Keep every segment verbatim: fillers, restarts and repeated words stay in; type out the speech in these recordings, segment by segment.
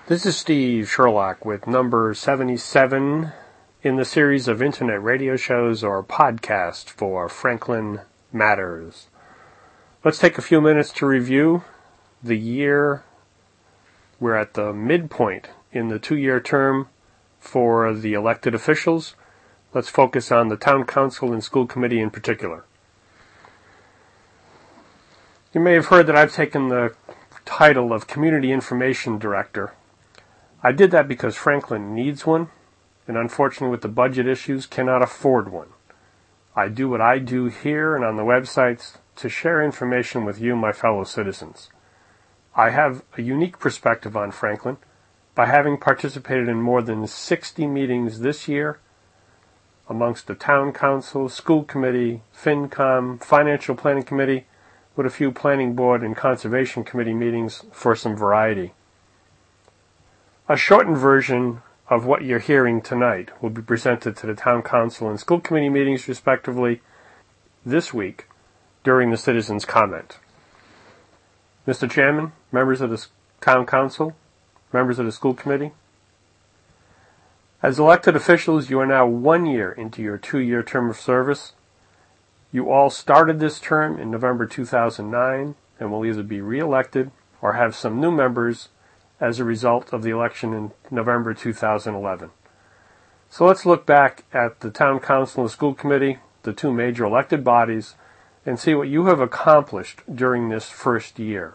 This is Steve Sherlock with number seventy-seven in the series of internet radio shows or podcast for Franklin Matters. Let's take a few minutes to review the year. We're at the midpoint in the two-year term for the elected officials. Let's focus on the town council and school committee in particular. You may have heard that I've taken the title of Community Information Director. I did that because Franklin needs one, and unfortunately with the budget issues, cannot afford one. I do what I do here and on the websites to share information with you, my fellow citizens. I have a unique perspective on Franklin by having participated in more than sixty meetings this year amongst the town council, school committee, FinCom, financial planning committee, with a few planning board and conservation committee meetings for some variety. A shortened version of what you're hearing tonight will be presented to the town council and school committee meetings, respectively, this week during the citizens' comment. Mister Chairman, members of the town council, members of the school committee, as elected officials, you are now one year into your two-year term of service. You all started this term in November two thousand nine and will either be re-elected or have some new members as a result of the election in November two thousand eleven. So let's look back at the Town Council and School Committee, the two major elected bodies, and see what you have accomplished during this first year.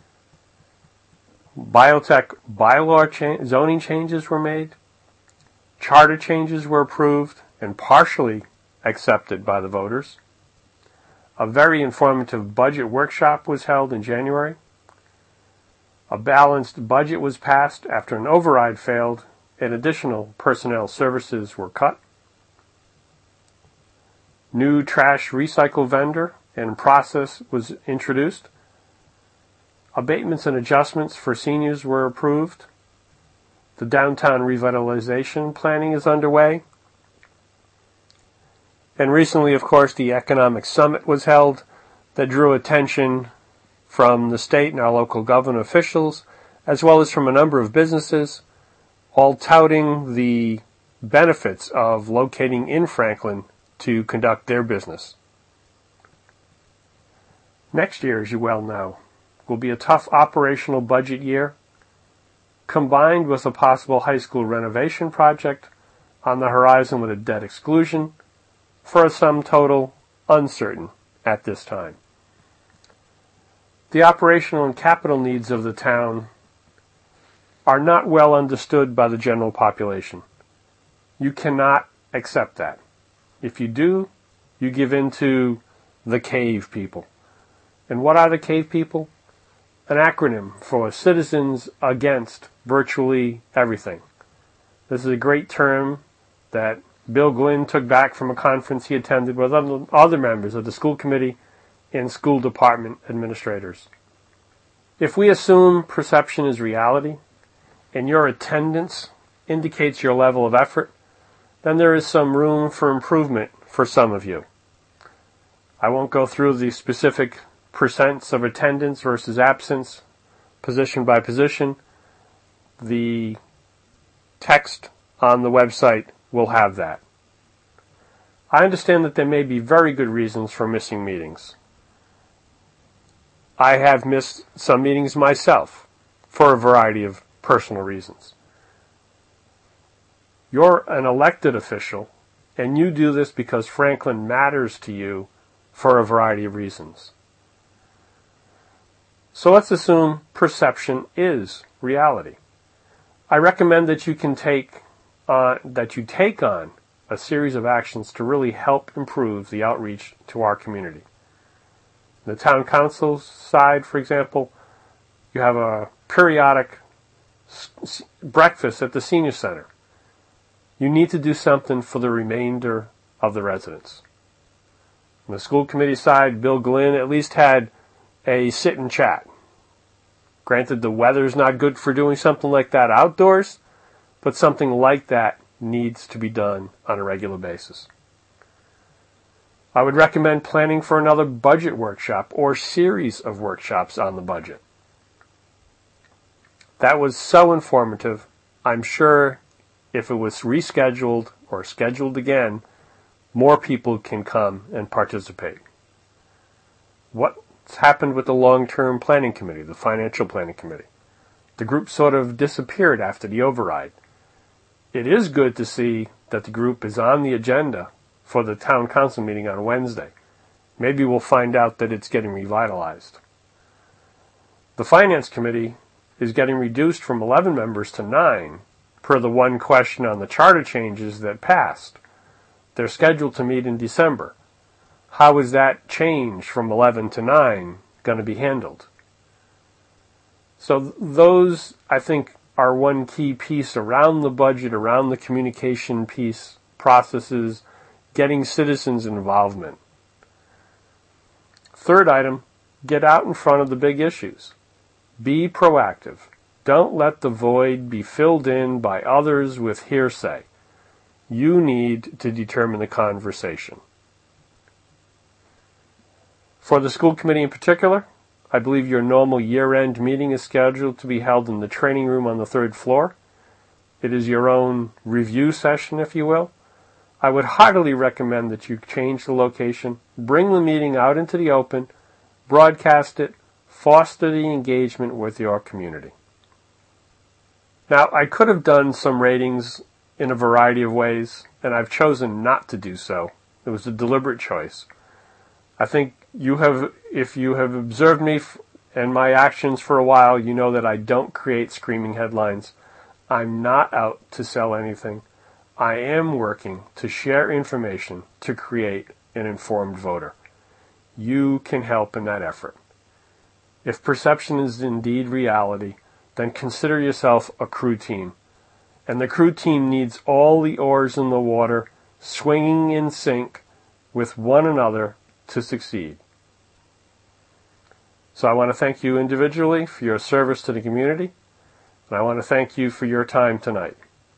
Biotech bylaw cha- zoning changes were made, charter changes were approved and partially accepted by the voters. A very informative budget workshop was held in January. A balanced budget was passed after an override failed and additional personnel services were cut. New trash recycle vendor and process was introduced. Abatements and adjustments for seniors were approved. The downtown revitalization planning is underway. And recently, of course, the Economic Summit was held that drew attention from the state and our local government officials, as well as from a number of businesses, all touting the benefits of locating in Franklin to conduct their business. Next year, as you well know, will be a tough operational budget year, combined with a possible high school renovation project on the horizon with a debt exclusion, for a sum total uncertain at this time. The operational and capital needs of the town are not well understood by the general population. You cannot accept that. If you do, you give in to the cave people. And what are the cave people? An acronym for Citizens Against Virtually Everything. This is a great term that Bill Glynn took back from a conference he attended with other members of the school committee and school department administrators. If we assume perception is reality and your attendance indicates your level of effort, then there is some room for improvement for some of you. I won't go through the specific percents of attendance versus absence, position by position. The text on the website will have that. I understand that there may be very good reasons for missing meetings. I have missed some meetings myself for a variety of personal reasons. You're an elected official, and you do this because Franklin matters to you for a variety of reasons. So let's assume perception is reality. I recommend that you can take uh, that you take on a series of actions to really help improve the outreach to our community. The town council's side, for example, you have a periodic s- breakfast at the senior center. You need to do something for the remainder of the residents. On the school committee side, Bill Glynn at least had a sit and chat. Granted, the weather's not good for doing something like that outdoors, but something like that needs to be done on a regular basis. I would recommend planning for another budget workshop or series of workshops on the budget. That was so informative. I'm sure if it was rescheduled or scheduled again, more people can come and participate. What's happened with the long-term planning committee, the financial planning committee? The group sort of disappeared after the override. It is good to see that the group is on the agenda for the town council meeting on Wednesday. Maybe we'll find out that it's getting revitalized. The finance committee is getting reduced from eleven members to nine, per the one question on the charter changes that passed. They're scheduled to meet in December. How is that change from eleven to nine going to be handled? So those, I think, are one key piece around the budget, around the communication piece, processes, getting citizens' involvement. Third item, get out in front of the big issues. Be proactive. Don't let the void be filled in by others with hearsay. You need to determine the conversation. For the school committee in particular, I believe your normal year-end meeting is scheduled to be held in the training room on the third floor. It is your own review session, if you will. I would heartily recommend that you change the location, bring the meeting out into the open, broadcast it, foster the engagement with your community. Now, I could have done some ratings in a variety of ways, and I've chosen not to do so. It was a deliberate choice. I think you have, if you have observed me f- and my actions for a while, you know that I don't create screaming headlines. I'm not out to sell anything. I am working to share information to create an informed voter. You can help in that effort. If perception is indeed reality, then consider yourself a crew team. And the crew team needs all the oars in the water, swinging in sync with one another to succeed. So I want to thank you individually for your service to the community, and I want to thank you for your time tonight.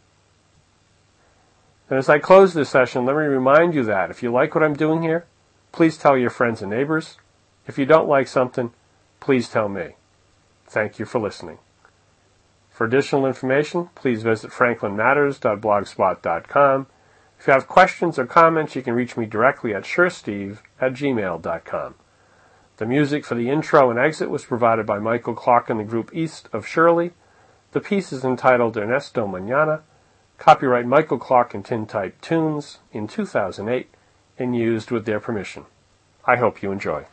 And as I close this session, let me remind you that if you like what I'm doing here, please tell your friends and neighbors. If you don't like something, please tell me. Thank you for listening. For additional information, please visit franklin matters dot blogspot dot com. If you have questions or comments, you can reach me directly at suresteve at gmail dot com. The music for the intro and exit was provided by Michael Clark and the group East of Shirley. The piece is entitled Ernesto Mañana. Copyright Michael Clark and Tintype Tunes in two thousand eight and used with their permission. I hope you enjoy.